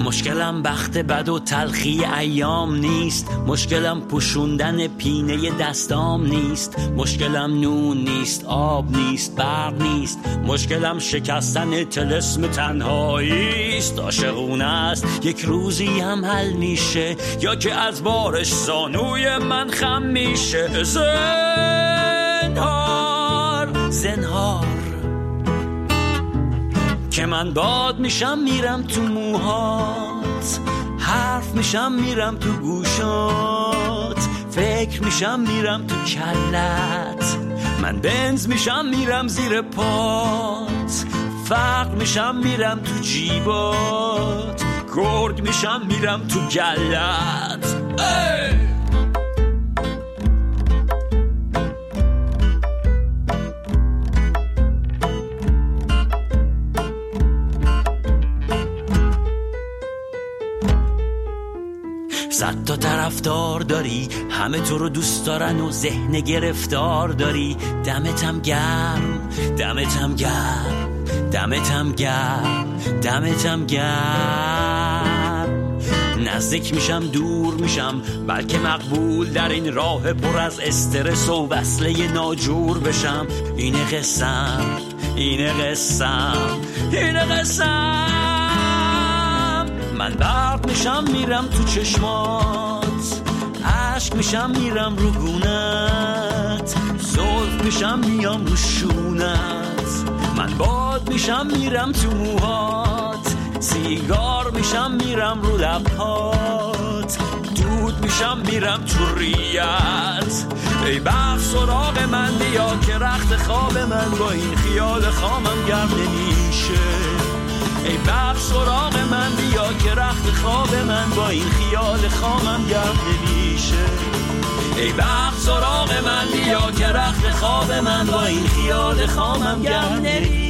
مشکلم بخت بد و تلخی ایام نیست، مشکلم پوشوندن پینه دستام نیست، مشکلم نون نیست، آب نیست، برق نیست، مشکلم شکستن طلسم تنهاییست. عاشقونه است یک روزی هم حل میشه، یا که از بارش زانوی من خم میشه. زنهار زنهار که من باد میشم میرم تو موهات، حرف میشم میرم تو گوشات، فکر میشم میرم تو کلت، من بنز میشم میرم زیر پات، فقر میشم میرم تو جیبات، گرگ میشم میرم تو گلت. صد تا طرفدار داری، همه تو رو دوست دارن و ذهن گرفتار داری. دمتم گرم، دمتم گرم، دمتم گرم، دمتم گرم. نزدیک میشم دور میشم، بلکه مقبول در این راه پر از استرس و وصله ناجور بشم. اینه قسم، اینه قسم، اینه قسم. من برق میشم میرم تو چشمات، عشق میشم میرم رو گونت، زلف میشم میام رو شونت، من باد میشم میرم تو موهات، سیگار میشم میرم رو لبهات، دود میشم میرم تو ریت. ای بخت سراغ من بیا که رخت خواب من با این خیال خامم گرم نمیشه. ای بخت سراغ من بیا که رخت خواب من با این خیال خامم گرم نمیشه. ای بخت سراغ من بیا که رخت خواب من با این خیال خامم گرم نمیشه.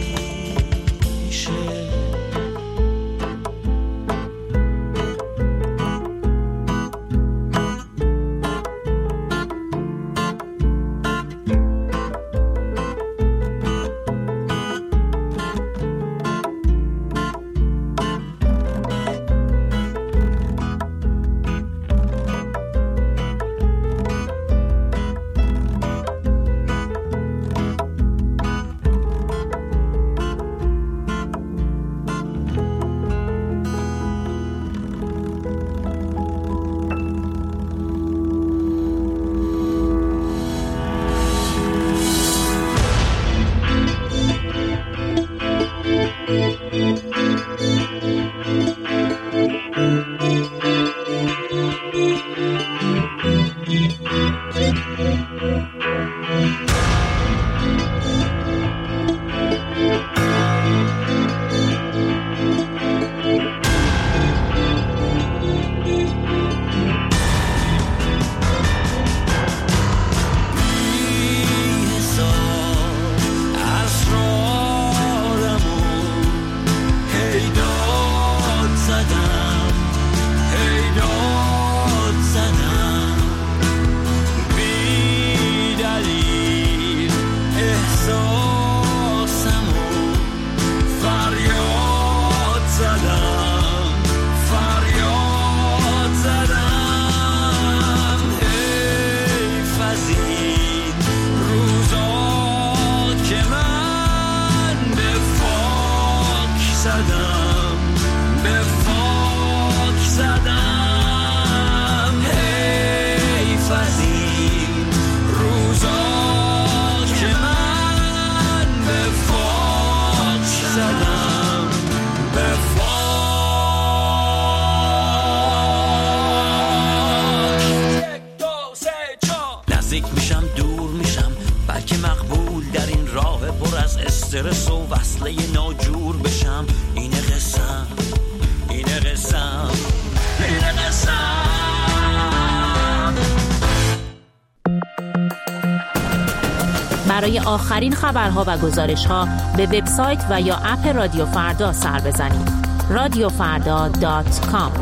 استرس و وصله ناجور بشم. اینه قسم، اینه قسم، اینه قسم. برای آخرین خبرها و گزارش‌ها به وبسایت و یا اپ رادیو فردا سر بزنید. radiofarda.com.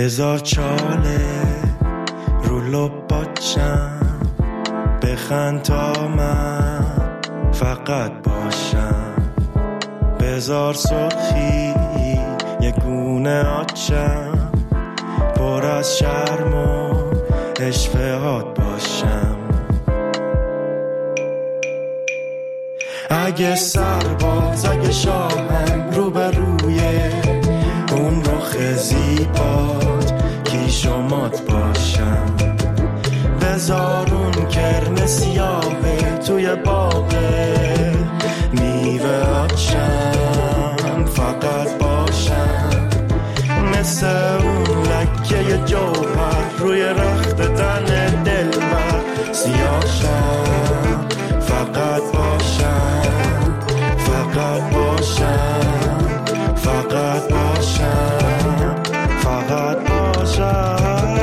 بذار چاله رو لباتم، بخند تا من فقط باشم. بذار سرخی یه گونه آچم، پر از شرم و اشفهات باشم. اگه سرباز، اگه شاهم، رو به روی اون رخ زیبات کیش و مات باشم. بذار اون کرم سیاهه توی باغه میوه آچم فقط باشم. مثل اون لکه جوهر روی رخت تن دلبر سیاهشم فقط باشم، فقط باشم، فقط باشم، فقط باشم.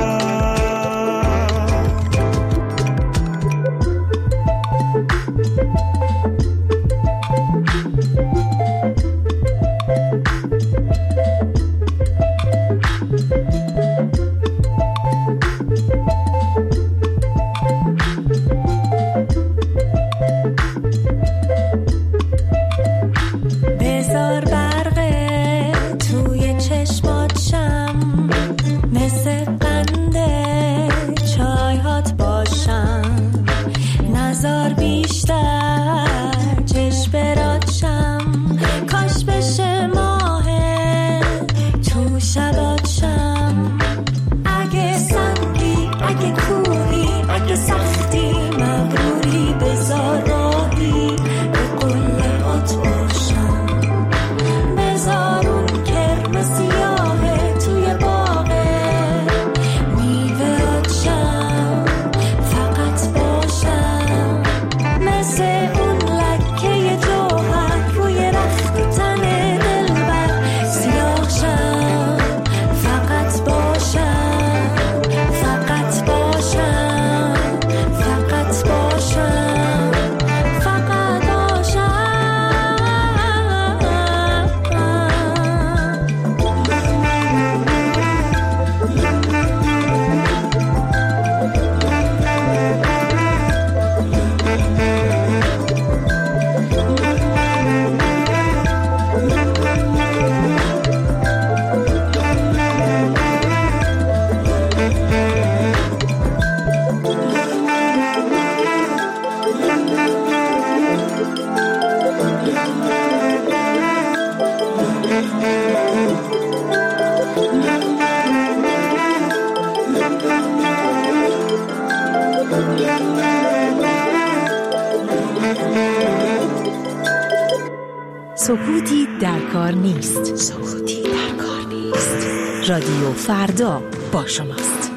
سکوتی در کار نیست. سکوتی در کار نیست. رادیو فردا با شماست.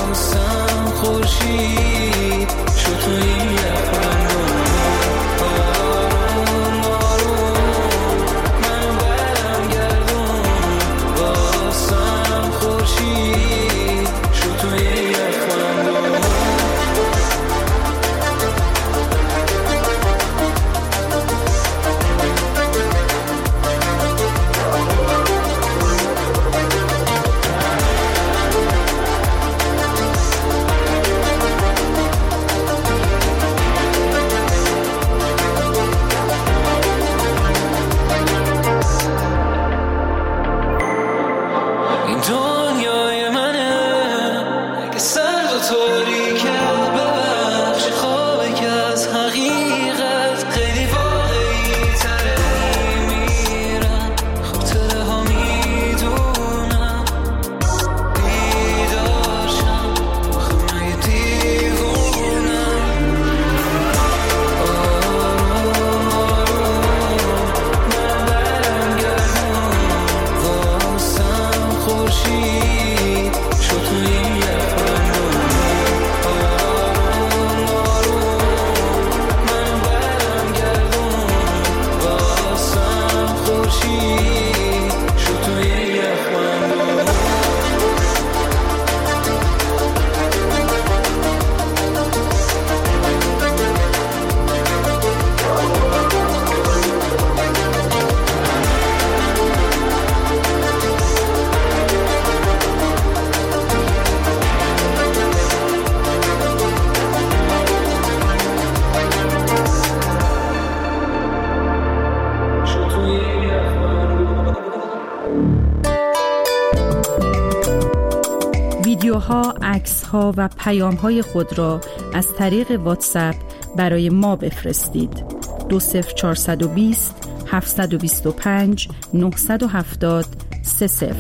شو توی ویدیوها، عکس‌ها و پیام‌های خود را از طریق واتساپ برای ما بفرستید. 20420 725 970 30.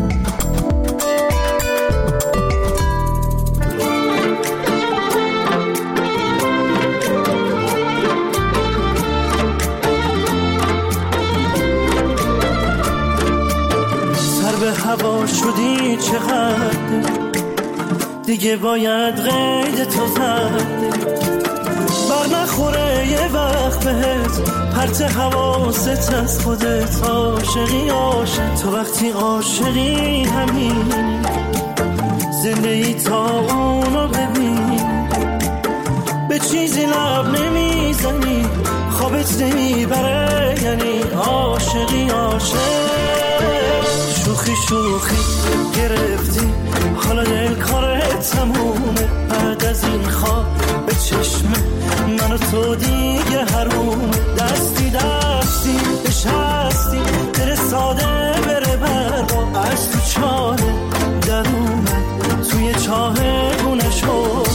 هوا شدی چقدر دیگه باید قید تو زد بر نخوره یه وقت بهت پرت حواست از خودت عاشقی عاشق تو وقتی عاشقی همین زندگی تا اونو ببین به چیزی لب نمیزنی خوابت نمیبره یعنی عاشقی عاشق شوخی شوخی گرفتی حالا دل کارت تمومه بعد از این خواب به چشم من و تو دیگه حرومه دستی دستی نشستی دل ساده بره برا از تو چاله درونه توی چاه گونه شد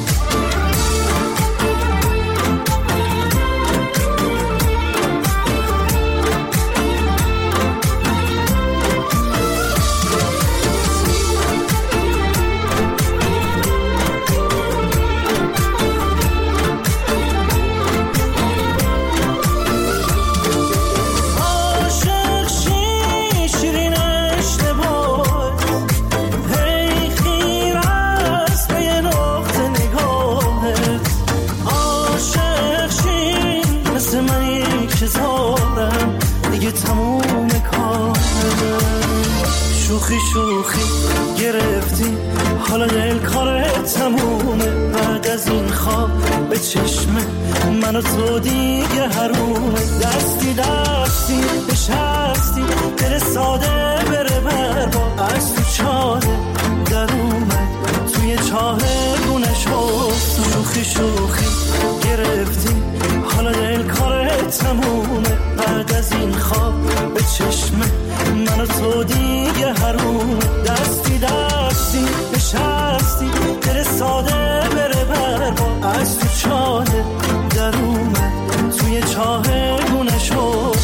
شوخی گرفتی حالا دل کارت تمومه بعد از این خواب به چشم من و تو دیگه حرومه دستی دستی نشستی دل ساده بره برا از تو چاله در اومد توی چاه گونه شد شوخی شوخی گرفتی حالا دل کارت تمومه بعد از این خواب به چشم من و تو دیگه حرومه دستی دستی نشستی دل ساده بره برا از تو چاله در اومد توی چاه گونه شد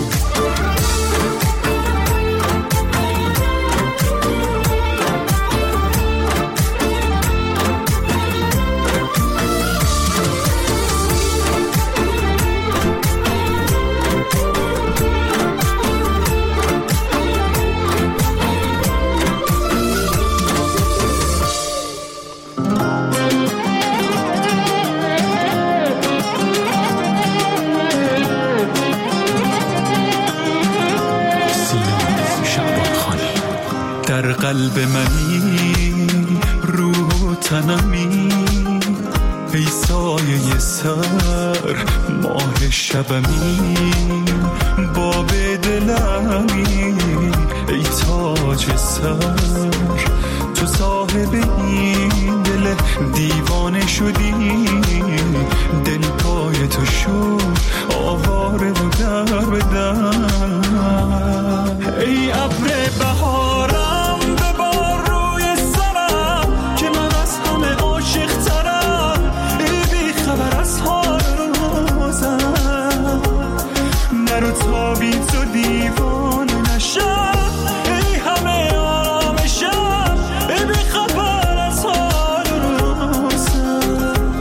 قلب منی روح و تنمی ای سایه سر ماه شبمی باب دلمی ای تاج سر تو صاحب این دل دیوانه شدی دل پای تو شد آواره و در بدن ای ابر بهارم تابی تو دیوانه نشم ای همه آرامشم ای بی خبر از حال روزم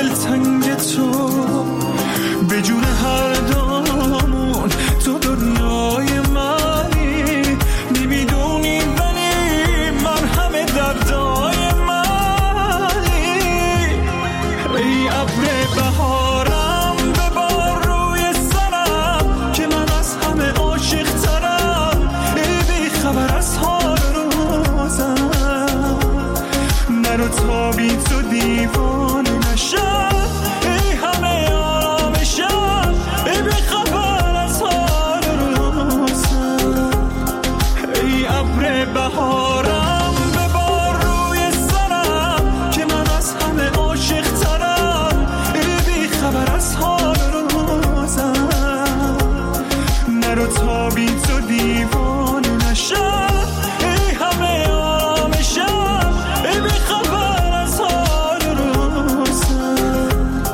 دلتنگ تو به جون هر دومون تو دنیای منی، نمیدونی ولی من همه دردای منی. ای ابر بهارم ببار روی سرم که من از همه عاشق ترم، ای بی خبر از حال روزم، منو تا بی تو دیوانه نشم، ای همه آرامشم، ای بی خبر از حال روزم. ای ابر بهارم ببار روی سرم که من از همه عاشق ترم، ای بی خبر از حال روزم، نرو تا بی تو دیوانه نشم، ای همه آرامشم، ای بی خبر از حال روزم.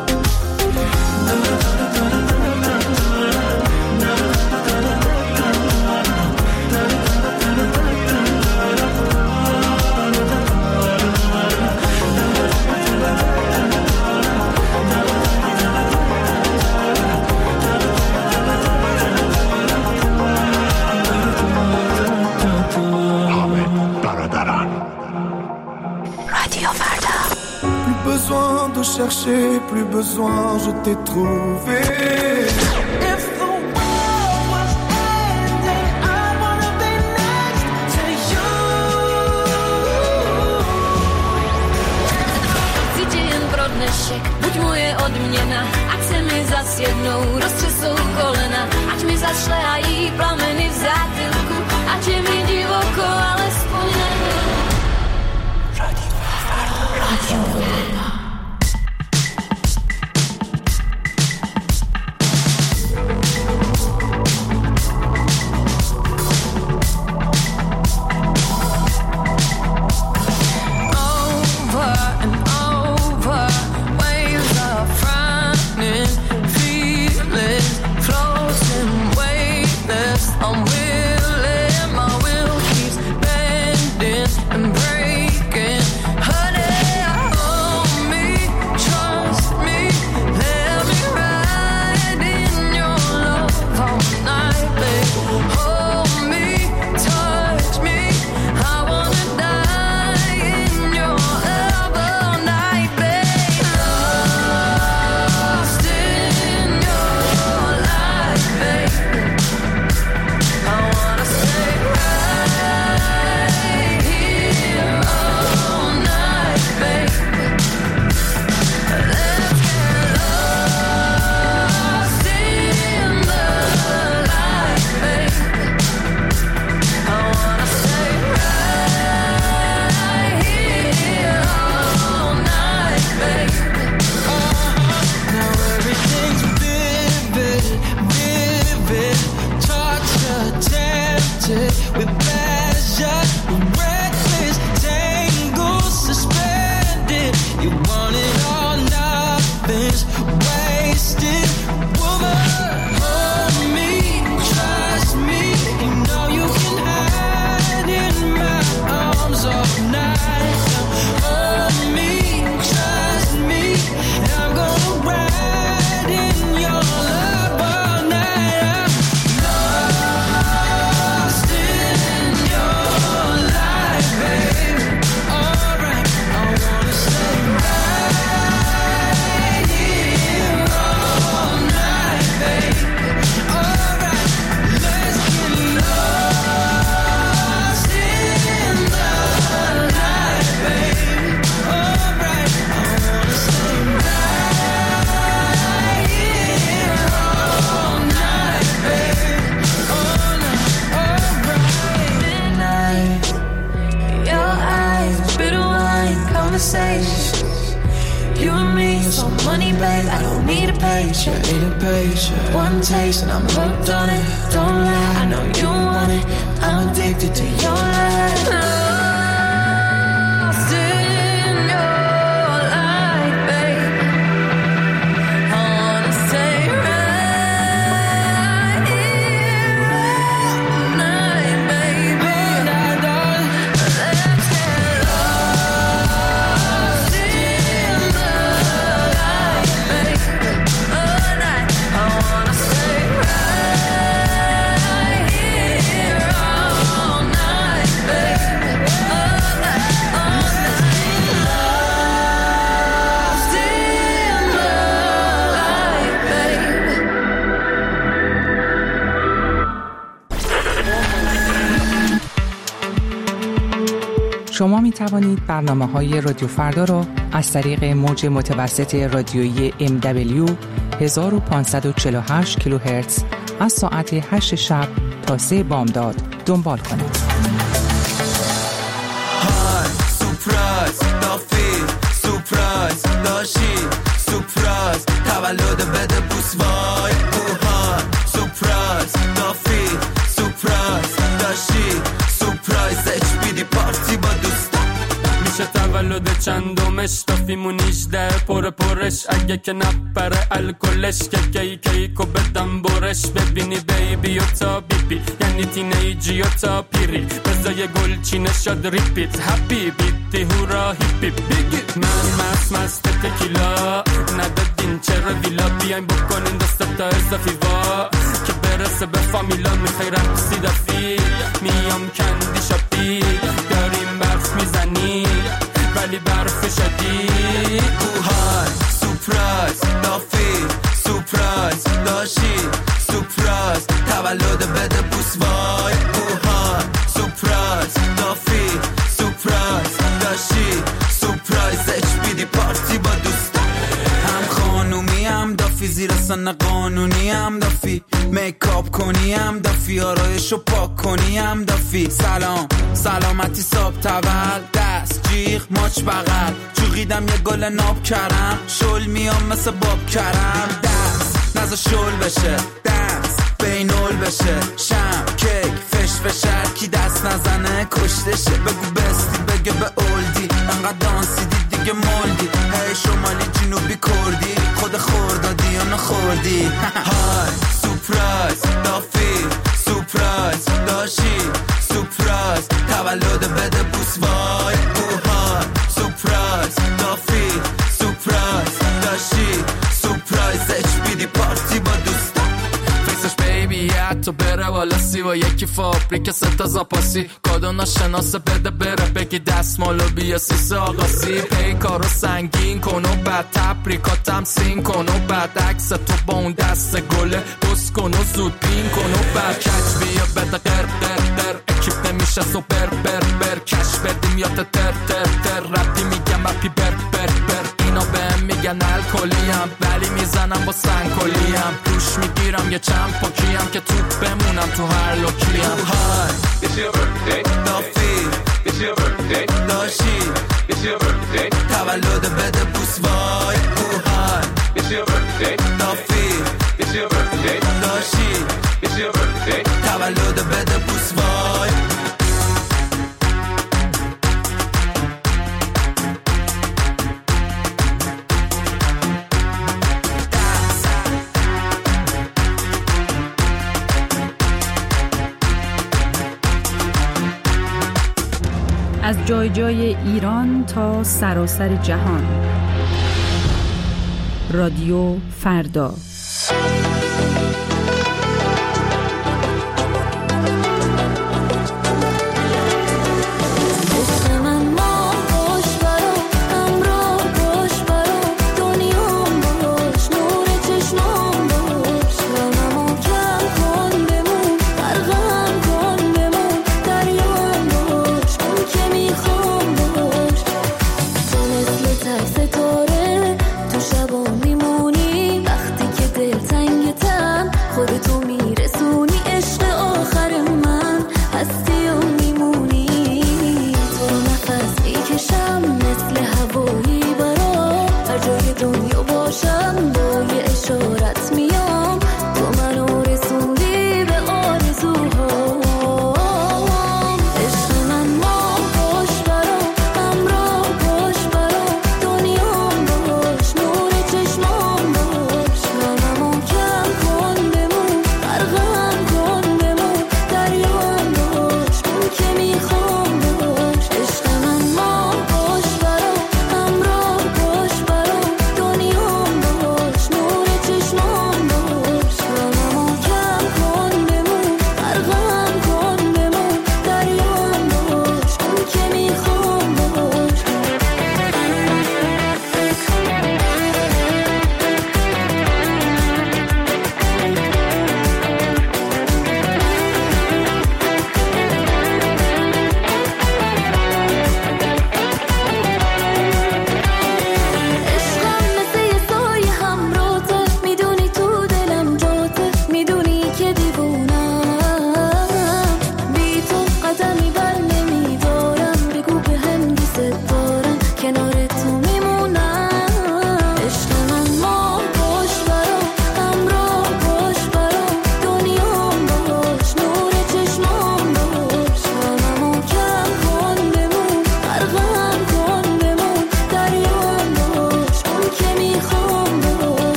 رادیو فردا. Plus besoin de chercher, plus besoin, je t'ai trouvé. If the world was ending, I wanna be next to you. Chcecie jen pro dnešek, buď moje odměna, ať se mi zas jednou roztřesou kolena, ať mi zašlehají plameny v zátylku, ať je mi divoko, alespoň nevím. رادیو فردا. Over and over, waves are frightening, feelings floating weightless, unwilling, my will keeps bending and breaking. Honey, hold me, trust me, let me ride in your love all night, babe. Hold me, touch me, I wanna die in your love all night, babe. Lost in your light, babe. I wanna stay right here all night, babe. Let's get lost in the light, babe. I wanna stay right here all night, babe. Now everything's vivid, vivid, torture, tempted with pleasure, reckless, tangled, suspended. You want it all, nothing's wasted. Woman, hold me, trust me, you know you can hide in my arms all night. Hold me, trust me, and I'm gonna ride in your love all night. I'm lost in your light, babe. Alright, I wanna stay right here all night, babe. Alright, let's get lost in the light, babe. Alright, I wanna stay right here all night, babe. All night, alright. Midnight, your eyes, bitter wine, conversations. You and me, so money, babe. I don't need a paycheck. One taste and I'm hooked on it. Don't lie, I know you want it. I'm addicted to your light. Lost in your light, babe. I wanna stay right here all night, baby. Let's get lost in the light. شما می توانید برنامه‌های رادیو فردا را از طریق موج متوسط رادیویی MW 1548 کیلوهرتز از ساعت 8 شب تا 3 بامداد دنبال کنید. های سورپرایز دافی سورپرایز داشی سورپرایز تولد بده بوس وای های سورپرایز دافی سورپرایز داشی سورپرایز HBD پارتی با دوستا میشه تولد چندمش دافیمون 18 پرش اگه که نپره الکلش که کیکو بدم برش ببینی بیبی و تا بیبی یعنی تینیجی و تا پیری بزای گلچینه شد ریپیت هپی بیتی هورا هیپی بیگی من مست تکیلا ندادین چرا ویلا بیاین بکنین دست تا اضافی وا که برسه به فامیلا میخوای رقصی دافی میام کندی شاپی داریم برف میزنی ولی برف شدید های سورپرایز دافی سورپرایز داشی سورپرایز تولد بده بوس وای های سورپرایز دافی سورپرایز داشی سورپرایز HBD پارتی با دوستا هم خانومی هم دافی زیر سن قانونی هم دافی میکاپ کنی هم دافی آرایشو پاک کنی هم دافی سلام سلامتی صاحب تول دست جیغ ماچ بغل چوغیدم یه گل ناب کرم شل میام مثل باب کرم دست نزا شل بشه دست بینول بشه شم کیک فش کی دست نزنه کشتشه بگو بستی بگه به اولدی انقدر دانسی دیگه مولدی هی شمالی جنوبی کردی خود خوردادی یا نخوردی های سورپرایز دافی سورپرایز داشی سورپرایز تولد بده بوس وای های سورپرایز دافی سورپرایز داشی سورپرایز HBD پارتی با دوستا فیسش بیبی حتی بره والا سی و یکی فابریک ستا زاپاسی کادو ناشناسه بده بره بگی دستمالو بیا سیس آقاسی پیکارو سنگین کن و بعد تبریکاتم سین کن و بعد عکس تو با اون دست گله بس کن و زود پین کن و بعد کچ بیا بده قر اکیپ نمیشه سو بر کش بدیم یا تر رپی میگم اپی بر اینا بهم میگن الکلیم ولی میزنم با سنگکلیم روش میگیرم یه چند پاکیم که توپ بمونم تو هر لوکیم های It's your birthday دافی It's your birthday داشی It's your birthday تولد بده بوس وای های It's your birthday دافی It's your birthday داشی It's your birthday تولد بده بوس وای از جای جای ایران تا سراسر جهان رادیو فردا ستاره تو شبا میمونی وقتی که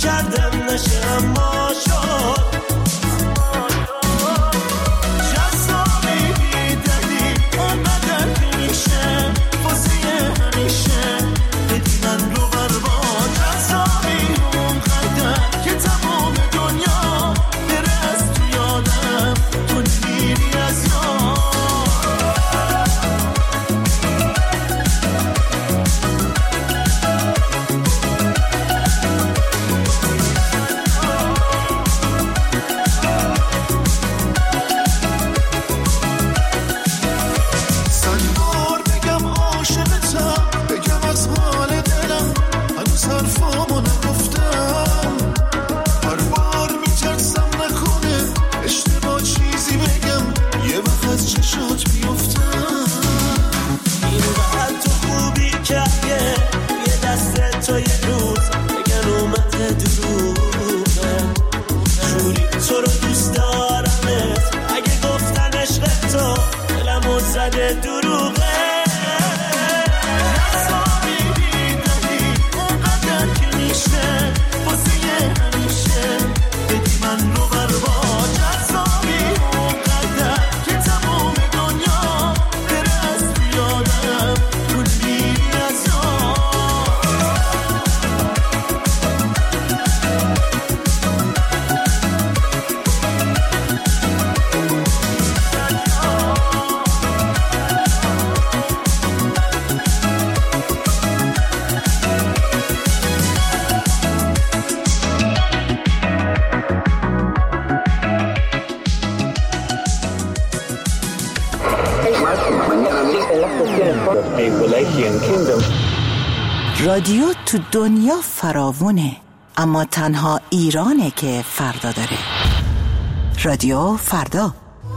کردم نشه اما شد جذابی بیدلی آنقدر که میشه بازیه همیشه بدی من رو برباد جذابی اونقدر که تمام دنیا بره از تو یادم تو نمیری از یاد رادیو تو دنیا فراوونه، اما تنها ایرانه که فردا داره. رادیو فردا.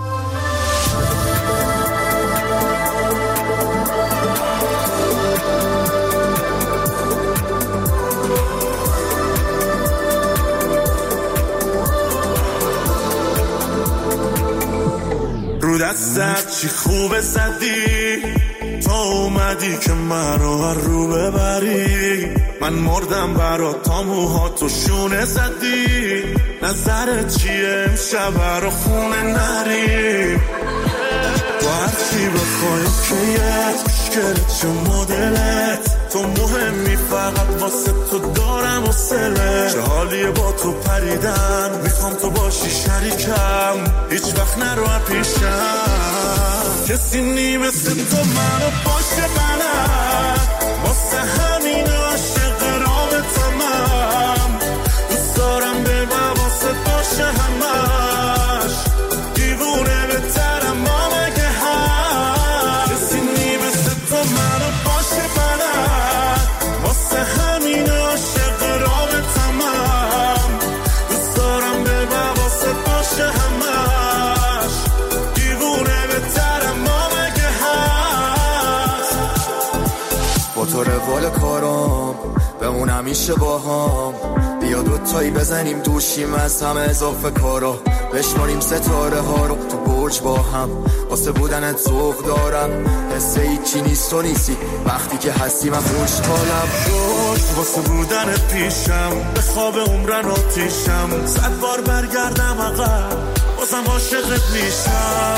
رو دستت چی خوبه زدی تا اومدی که من رو ببری من مردم برات تا موهاتو شونه زدی نظرت چیه امشب رو خونه نری تو هرچی بخوای کیت مشکلت چه مدلت تو مهمی فقط واسه تو دارم و سله چه حالیه با تو پریدن میخوام تو باشی شریکم هیچ وقت نرو پیشم کسی نی مثل تو منو باشه بلد واسه همین عاشق رابطمم دوست دارم به من واسه باشه همش دیوونه بهترم ما مگه هم کسی نی مثل تو منو باشه بلد واسه همین عاشق رابطمم دوست دارم به من واسه باشه همش دیوونه بهترم ما مگه هست با تو روال کارام بمون همیشه با هم بیا دوتایی بزنیم دوشیم از همه اضافه کارا بشماریم ستاره ها رو تو برج با هم واسه بودنت ذوق دارم حس هیچی نیست و نیستی وقتی که هستی من خوشحالم واسه بودنت پیشم به خواب عمرن آتیشم 100 بار برگردم عقب بازم عاشقت میشم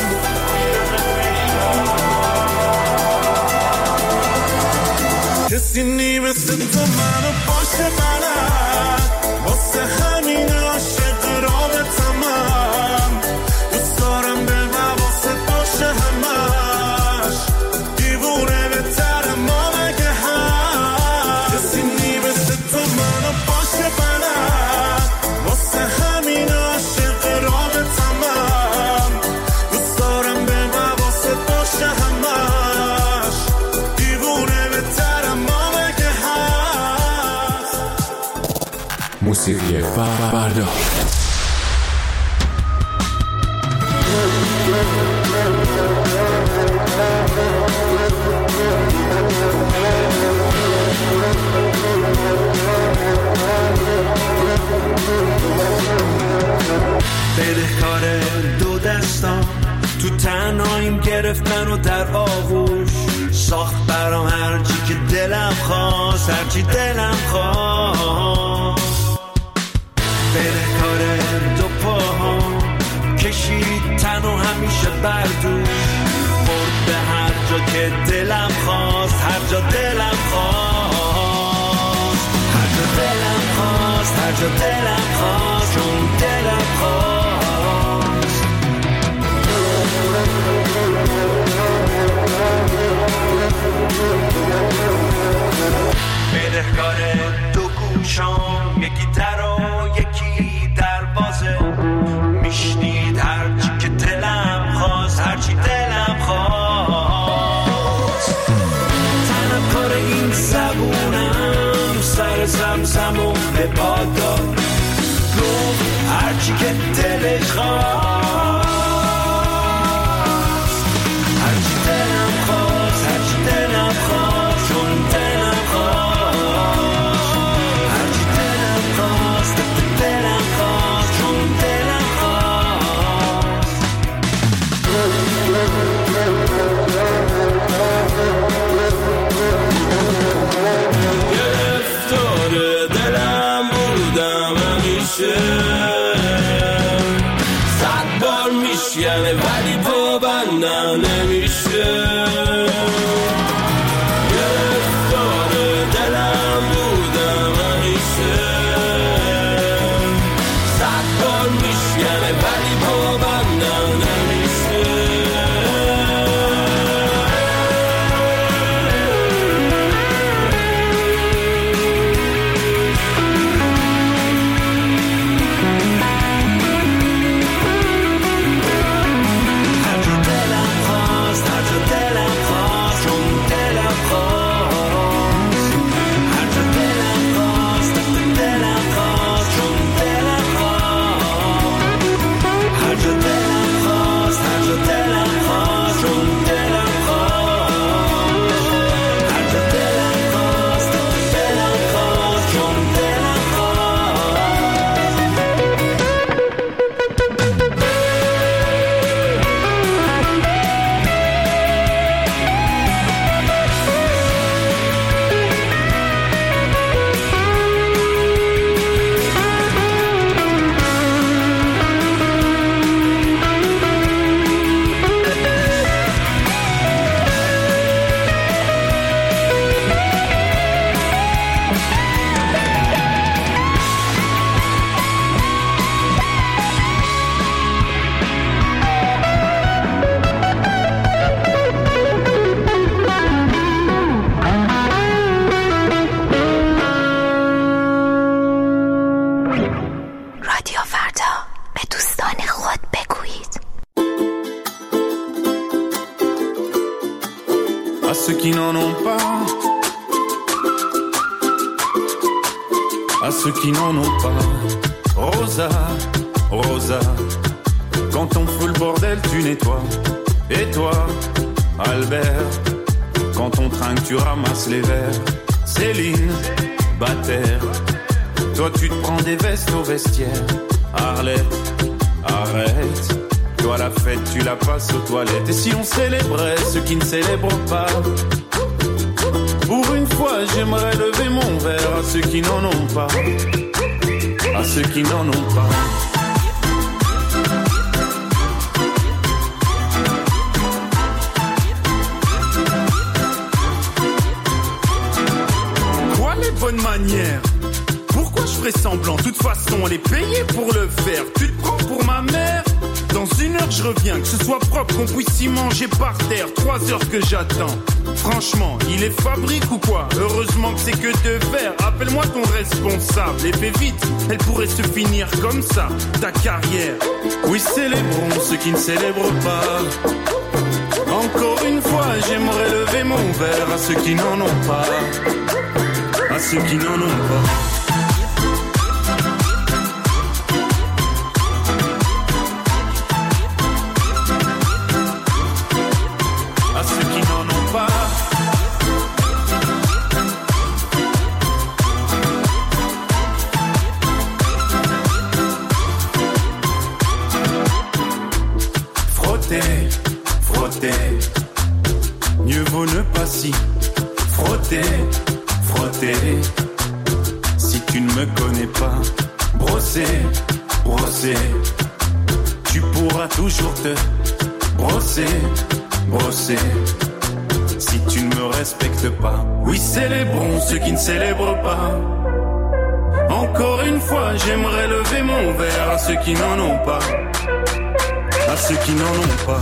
کسی نی مثل تو منو باشه بلد واسه همین عاشق رابطمم دوست دارم به من واسه باشه همش دیوونه بهترم ما مگه هم کسی نی مثل تو منو باشه بلد واسه همین عاشق رابطمم دوست دارم به من واسه باشه همش دیوونه بهترم ما مگه هست موسیقی فردا بدهکار دو دستان تو تنهاییم گرفت منو در آغوش ساخت برام هرچی که دلم خواست هرچی دلم خواست بدهکار دو پاهام کشید تن و همیشه بردوش برد به هر جا که دلم خواست هر جا دلم خواست هر جا دلم خواست هر جا دلم خواست چون دلم خواست بدهکار دو گوشام یکی در و یکی در بازه میشنید هرچی که دلم خواست هرچی دلم خواست تنم کار این زبونم سر زمزم و به پادار گفت هرچی که دلش خواست هرچی دلم خواست هرچی دلم خواست چون دلم خواست هرچی دلم خواست دلم خواست چون دلم خواست گرفتار دلم بودم همیشه صد بار میشکنه ولی پابندم نمیشه گرفتار دلم بودم همیشه صد بار میشکنه ولی پابندم نمیشه ceux qui n'en ont pas, à ceux qui n'en ont pas. Rosa, Rosa, quand on fout le bordel, tu nettoies. Et toi, Albert, quand on trinque, tu ramasses les verres. Céline, Bataire, toi tu te prends des vestes au vestiaire. Arlette, arrête, toi la fête tu la passes aux toilettes. Et si on célébrait ceux qui ne célèbrent pas, pour une fois j'aimerais lever mon verre à ceux qui n'en ont pas, à ceux qui n'en ont pas. Quoi les bonnes manières? Pourquoi je ferais semblant? De toute façon on est payé pour le faire. Tu te prends pour ma mère? Dans une heure je reviens, que ce soit propre, qu'on puisse y manger par terre. 3 heures que j'attends. Franchement, il est fabrique ou quoi? Heureusement que c'est que de verre. Appelle-moi ton responsable et fais vite, elle pourrait se finir comme ça, ta carrière. Oui, célébrons ceux qui ne célèbrent pas. Encore une fois, j'aimerais lever mon verre à ceux qui n'en ont pas, à ceux qui n'en ont pas. Mieux vaut ne pas s'y frotter, frotter. Si tu ne me connais pas, brosser, brosser. Tu pourras toujours te brosser, brosser. Si tu ne me respectes pas, oui, célébrons ceux qui ne célèbrent pas. Encore une fois, j'aimerais lever mon verre à ceux qui n'en ont pas, à ceux qui n'en ont pas.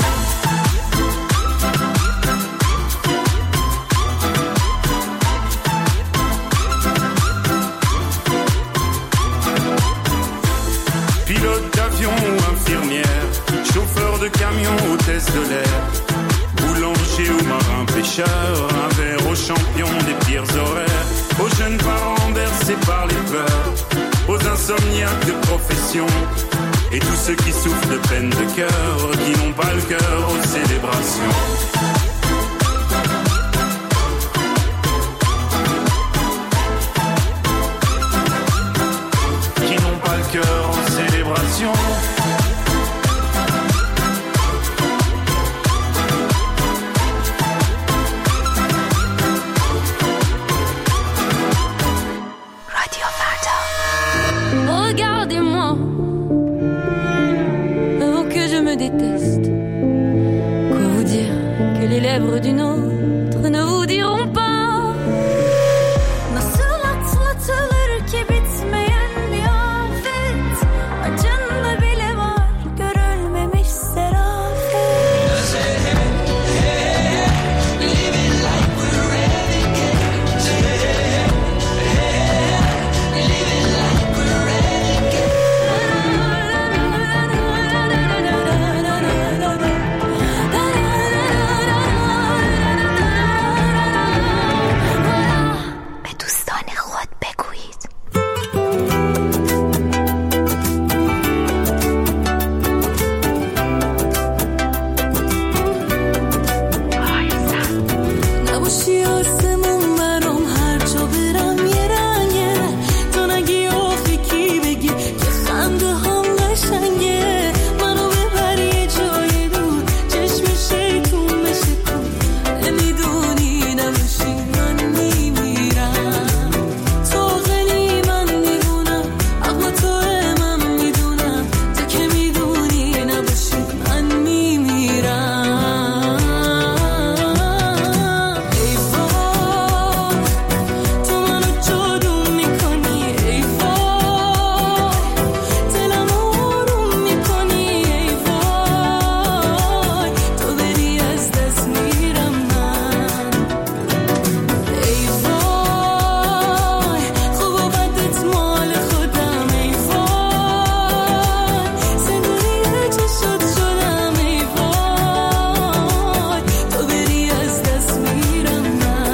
Pilote d'avion ou infirmière, chauffeur de camion, hôtesse de l'air, boulanger ou marin pêcheur, un verre aux champions des pires horaires, aux jeunes parents bercés par les peurs, aux insomniaques de profession, et tous ceux qui souffrent de peine de cœur, qui n'ont pas le cœur aux célébrations. Qui n'ont pas le cœur aux célébrations. Regardez-moi, avant que je me déteste. Quoi vous dire que les lèvres d'une autre ne vous diront pas? Nasıl atlatılır ki bitmeyen bir afet, acında bile var görülmemiş serafet. Living like we're renegades. Living like we're renegades. به دوستان خود بگویید. نباشی آسمون برام هر جا برم یه رنگه، تو نگی آخه کی بگی که خنده هم قشنگه، منو ببر یه جای دور چشم شیطون بشه کن، نمیدونی نباشی من میمیرم، تو غلی من میدونم اما تو من میدونم، تو که میدونی نباشی من میمیرم. ای وای تو منو جادو میکنی، ای وای دلم آروم میکنی، ای وای تو بری از دست میرم من، ای وای خوب و بدت مال خودم، ای وای زندگی چشات شدم، ای وای تو بری از دست میرم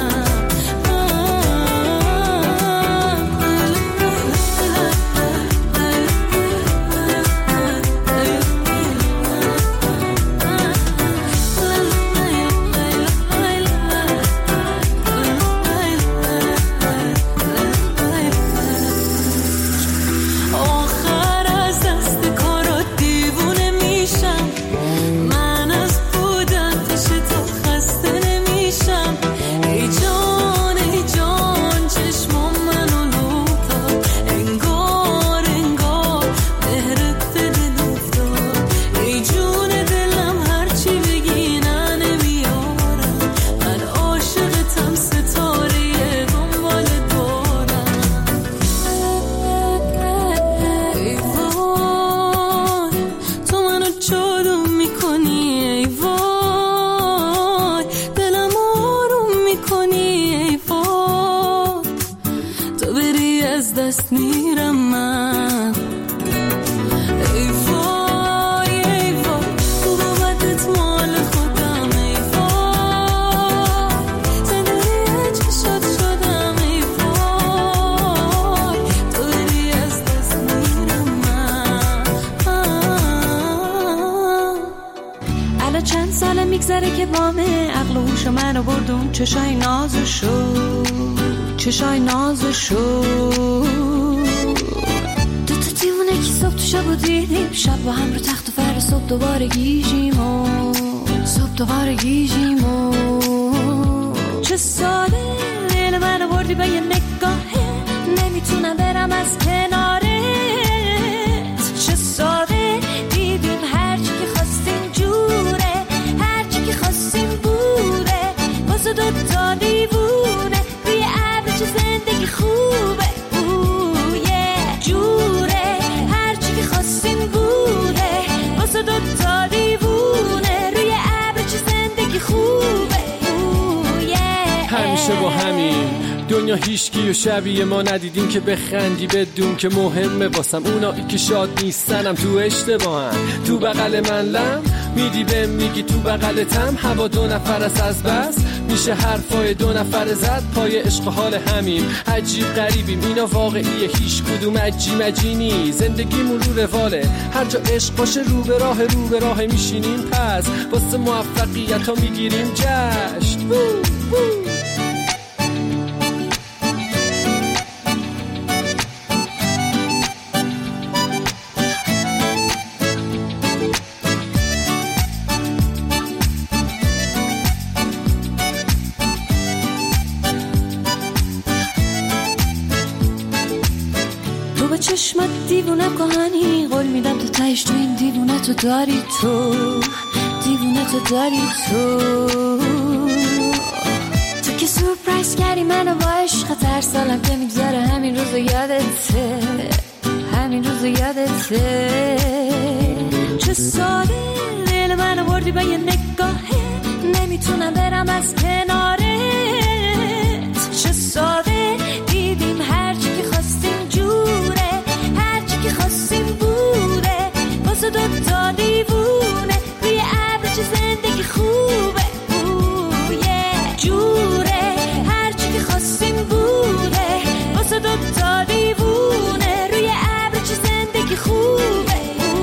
آخر از دست کارات دیوونه میشم، من از بودن پیش تو خسته نمیشم، ای جان چشمام منو لوتاد، انگار مهرت به دل افتاد، ای جون دلم هرچی بگی نه نمیارم، من عاشقتم ستاره دنبال دورم، ای وای تو منو جادو میکنی، ای وای دلم آروم میکنی، ای وای تو بری از دست میرم من، ای وای خوب و بدت مال خودم، ای وای زندگی چشات شدم، ای وای تو بری از دست میرم من. الان چند ساله میگذره که بامه، عقل و هوش منو بردون چشای نازشو دو تا دیوونه که صبح تو شب و دیدیم، شب با هم رو تخت و فر، صبح دوباره گیجیم و چه ساله دل منو بردی به یه نگاهه، نمیتونم برم از کناره، دنیا هیچکی و شبیه ما ندیدیم که بخندی بدون که مهمه واسم. اونایی که شاد نیستنم تو اشتباهن. تو بغل من لم میدی بهم میگی تو بغلتم. هوا دو نفر از بس میشه حرفای دو نفر زد. پای عشق حال همین عجیب غریبیم. اینا واقعیه هیچ کدوم عجی نی. زندگیمون رو رواله هر جا عشق باشه رو به راه میشینیم. پس واسه موفقیت ها میگیریم جشن. چشمت دیوونه کهانی قول میدم تو تهش تو این دیوونه تو داری تو که سورپرایز کردی منو با عشق. هر سالم که میگذره همین روزو یادته چه ساده دل منو بردی با یه نگاهه. نمیتونم برم از کنارت. چه ساده دیدیم هرچی که خواستیم جوره. که خواستیم بوده واسه دو تا دیوونه. روی ابر چه زندگی خوبه جوره. هرچی که خواستیم بوده واسه دو تا دیوونه. روی ابر چه زندگی خوبه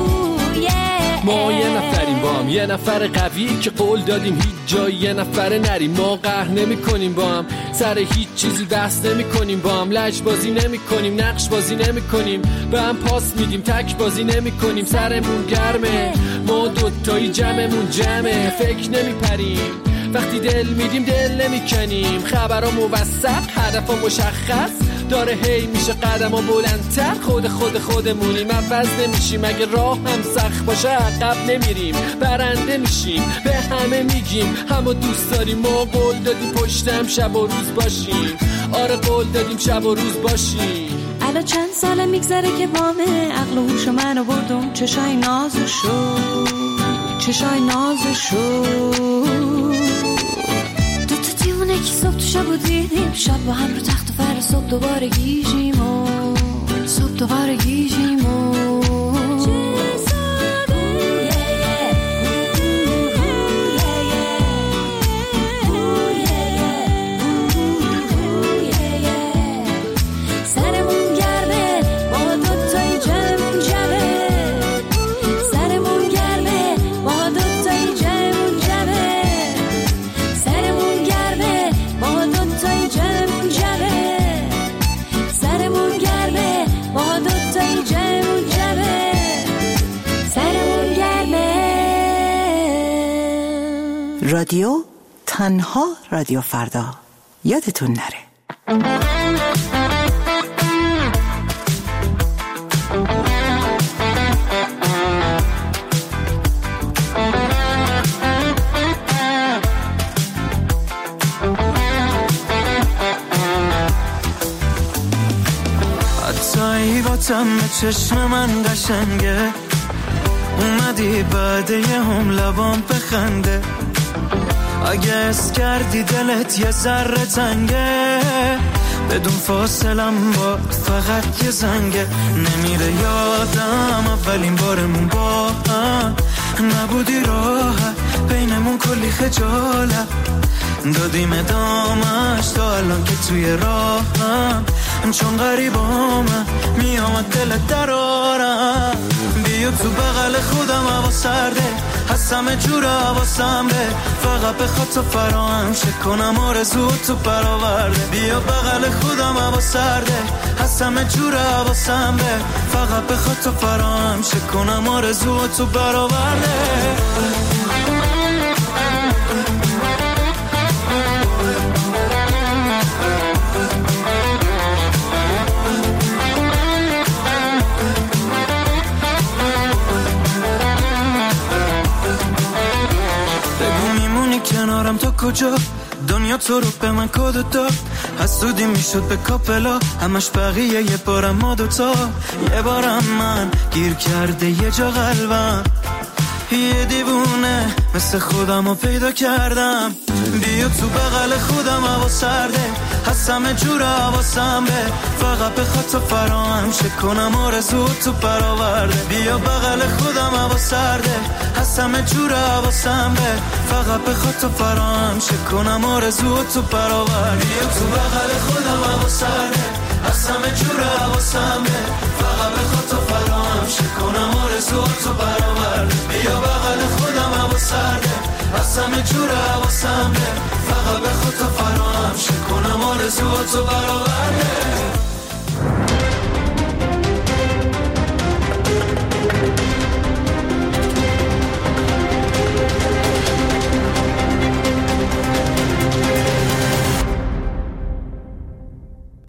ما یه نفریم با هم، یه نفر قوی که قول دادیم هیچ جایی یه نفر نریم. ما قهر نمی کنیم با هم، سر هیچ چیزی بحث نمی کنیم با هم. لج بازی نمی کنیم، نقش بازی نمی کنیم، به هم پاس میدیم، تک بازی نمی کنیم. سرمون گرمه، ما دوتایی جمعمون جمعه. فکر نمی پریم وقتی دل میدیم، دل نمی کنیم. خبرها موثق، هدفها مشخص داره، هی میشه قدم ها بلندتر. خودمونیم، عوض نمیشیم. اگه راه هم سخت باشه عقب نمیریم، برنده میشیم. به همه میگیم همو دوست داریم. ما قول دادیم پشتم شب و روز باشیم. آره قول دادیم شب و روز باشیم. الان چند ساله میگذره که بامه عقل و هوش منو بردم. چشای نازشو دو تا دیوونه که صبح تو شب و دیدیم. شب با هم رو تخت و فر، صبح دوباره گیجیم و رادیو تنها رادیو فردا. یادتون نره. حتی با تم چشم من قشنگه، اومدی بعد یه هم لبام بخنده. اگه اس کردی دلت یه ذره تنگه، بدون فاصلم با فقط یه زنگه. نمیره یادم اولین بارمون با هم، نبودی راحت بینمون کلی خجالت. دادیم ادامش تا الان که توی راهم، چون غریبامم میام دلت درارم. بیا تو بغل خودم هوا سرده، هستم جوره حواسم به فقط بخواد تو فراهم شه کنم آرزو تو برآورده. بیا بغل خودم هوا سرده، هستم جوره حواسم به فقط بخواد تو فراهم شه کنم آرزو تو برآورده. کنارم تو کجا؟ دنیا تو رو به من کد داد، حسودی میشد به کاپلا، همش بقیه یه بارم ما دوتا. یه بارم من گیر کرده یه جا قلبم، یه دیوونه مثل خودم رو پیدا کردم. بیا تو بغل خودم هوا سرده، هست همه جور حواسم به فقط به خاطر فراهم کنم آرزو تو برآورده بیا بغل خودم هوا سرده هست همه جور حواسم به فقط به خاطر فراهم کنم آرزو تو برآورده بیا تو بغل خودم هوا سرده هست همه جور حواسم به فقط به خاطر فراهم کنم آرزو تو برآورده بیا بغل خودم هوا سرده هست همه جور حواسم به فقط به خاطر فراهم کنم آرزو تو برآورده